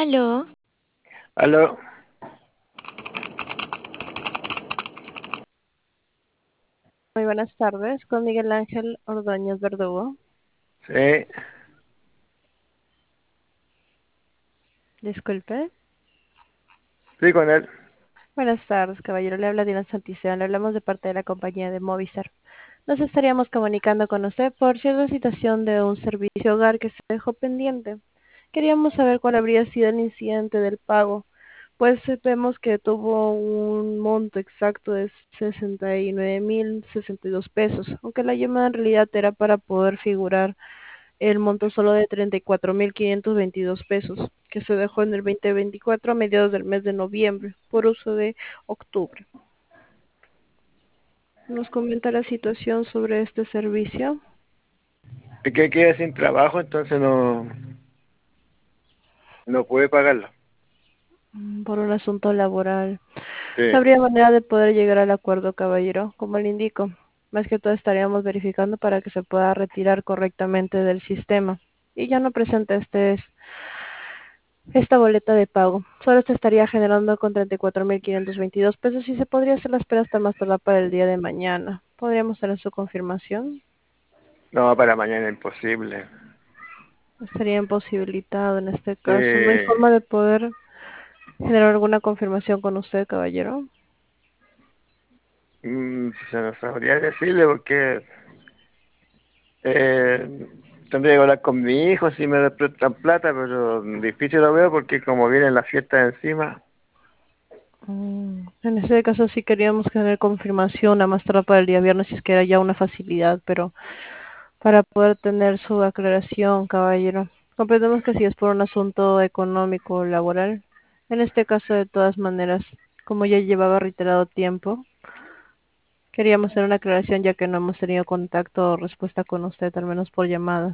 Aló, Aló, Muy buenas tardes, con Miguel Ángel Ordóñez Verdugo. sí, Disculpe. sí con él. Buenas tardes, caballero. Le habla Dina Santisteban. Le hablamos de parte de la compañía de Movistar. Nos estaríamos comunicando con usted por cierta situación de un servicio hogar que se dejó pendiente. Queríamos saber cuál habría sido el incidente del pago, pues vemos que tuvo un monto exacto de 69.062 pesos, aunque la llamada en realidad era para poder figurar el monto solo de 34.522 pesos, que se dejó en el 2024 a mediados del mes de noviembre, por uso de octubre. ¿Nos comenta la situación sobre este servicio? Es que quedé sin trabajo, entonces no pude pagarlo. Por un asunto laboral. Sí, ¿Habría manera de poder llegar al acuerdo, caballero? Como le indico, más que todo estaríamos verificando para que se pueda retirar correctamente del sistema. Y ya no presente esta boleta de pago. Solo se estaría generando con 34.522 pesos y se podría hacer la espera hasta más tardar para el día de mañana. ¿Podríamos tener su confirmación? no, para mañana imposible. Estaría imposibilitado en este Sí, caso. ¿No hay forma de poder generar alguna confirmación con usted, caballero? se no sabría decirle porque eh, tendría que hablar con mi hijo si me prestan plata, pero difícil lo veo porque como vienen las fiestas encima, En este caso sí queríamos tener confirmación a más tardar para el día viernes si es que era ya una facilidad, pero para poder tener su aclaración, caballero. Comprendemos que si es por un asunto económico o laboral, en este caso de todas maneras, como ya llevaba reiterado tiempo, queríamos hacer una aclaración ya que no hemos tenido contacto o respuesta con usted, al menos por llamada.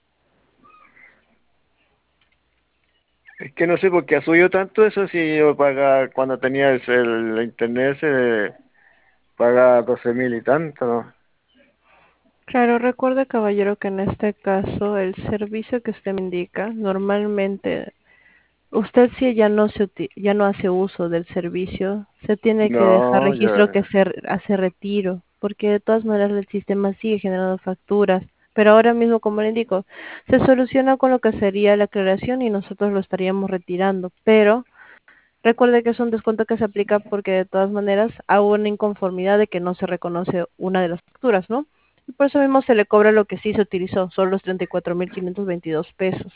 es que no sé por qué ha subido tanto eso si yo pagaba cuando tenía el internet se pagaba 12.000 y tanto, ¿no? Claro, recuerde, caballero, que en este caso el servicio que usted me indica, normalmente usted si ya no ya no hace uso del servicio, se tiene que dejar No, registro yo, que se hace retiro, porque de todas maneras el sistema sigue generando facturas. Pero ahora mismo, como le indico, se soluciona con lo que sería la aclaración y nosotros lo estaríamos retirando. Pero recuerde que es un descuento que se aplica porque de todas maneras hay una inconformidad de que no se reconoce una de las facturas, ¿no? Y por eso mismo se le cobra lo que sí se utilizó, son los 34.522 pesos.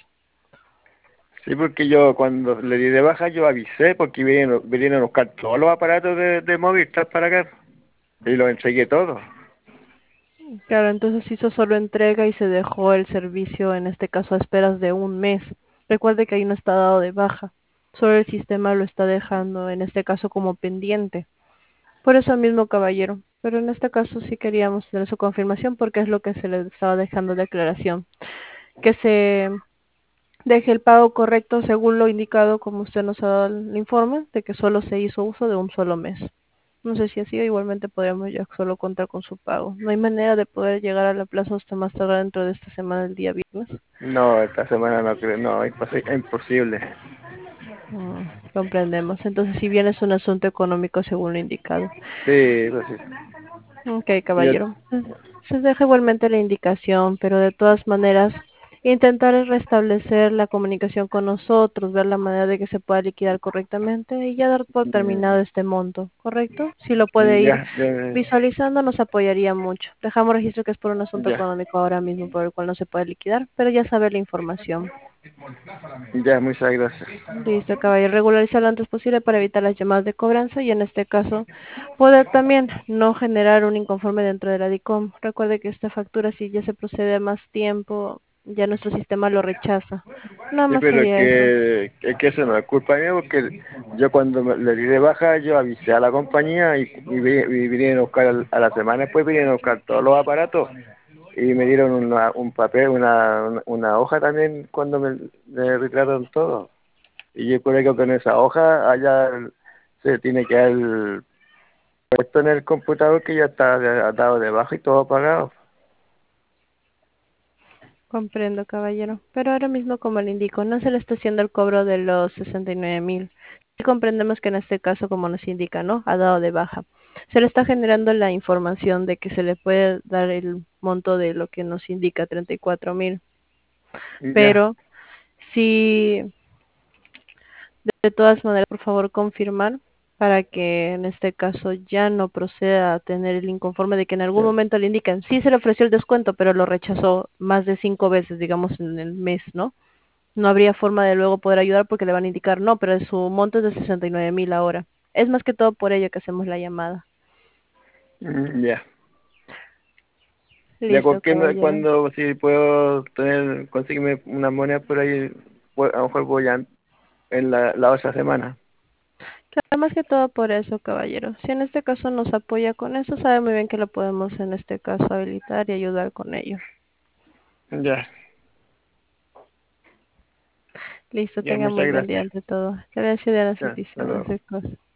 sí, porque yo cuando le di de baja yo avisé porque vinieron a buscar todos los aparatos de Movistar para acá y los entregué todos. Claro, entonces hizo solo entrega y se dejó el servicio, en este caso a esperas de un mes. Recuerde que ahí no está dado de baja, solo el sistema lo está dejando, en este caso como pendiente. Por eso mismo, caballero. Pero en este caso sí queríamos tener su confirmación porque es lo que se le estaba dejando de aclaración. Que se deje el pago correcto según lo indicado, como usted nos ha dado el informe, de que solo se hizo uso de un solo mes. No sé si así, igualmente podríamos ya solo contar con su pago. No hay manera de poder llegar a la plaza hasta más tarde dentro de esta semana, el día viernes. No, esta semana no creo, no, es imposible. Mm, comprendemos. Entonces, si bien es un asunto económico según lo indicado. Sí, pues sí. Ok, Y yo- caballero. Se deja igualmente la indicación, pero de todas maneras, intentar restablecer la comunicación con nosotros, ver la manera de que se pueda liquidar correctamente y ya dar por terminado este monto, ¿correcto? Si lo puede ir ya, visualizando, nos apoyaría mucho. Dejamos registro que es por un asunto ya, económico ahora mismo por el cual no se puede liquidar, pero ya sabe la información. ya, muchas gracias. Listo, caballero. Regularizar lo antes posible para evitar las llamadas de cobranza y en este caso poder también no generar un inconforme dentro de la DICOM. Recuerde que esta factura, si ya se procede a más tiempo, ya nuestro sistema lo rechaza. Nada Sí, más pero sería eso. es que eso no es culpa mía porque yo cuando le di de baja yo avisé a la compañía y vinieron a buscar a la semana después vinieron a buscar todos los aparatos y me dieron un papel, una hoja también cuando me retiraron todo. Y yo creo que con esa hoja allá se tiene que haber puesto en el computador que ya está dado de baja y todo pagado. Comprendo, caballero. Pero ahora mismo, como le indico, no se le está haciendo el cobro de los 69.000. Sí comprendemos que en este caso, como nos indica, ¿no? Ha dado de baja. Se le está generando la información de que se le puede dar el monto de lo que nos indica 34.000. Ya. Pero sí, de todas maneras, por favor, confirmar para que en este caso ya no proceda a tener el inconforme de que en algún momento le indican, sí se le ofreció el descuento, pero lo rechazó más de 5 veces, digamos, en el mes, ¿no? No habría forma de luego poder ayudar porque le van a indicar, no, pero su monto es de 69.000 ahora. Es más que todo por ello que hacemos la llamada. Ya. Ya, Listo, caballero. cuando si puedo tener, conseguirme una moneda por ahí, a lo mejor voy en la otra semana. Claro, más que todo por eso, caballero. Si en este caso nos apoya con eso, sabe muy bien que lo podemos en este caso habilitar y ayudar con ello. Ya, Listo, ya, tenga muy muchas buen día gracias. ante todo. Gracias de las Ya, hasta luego. bendiciones de cosas.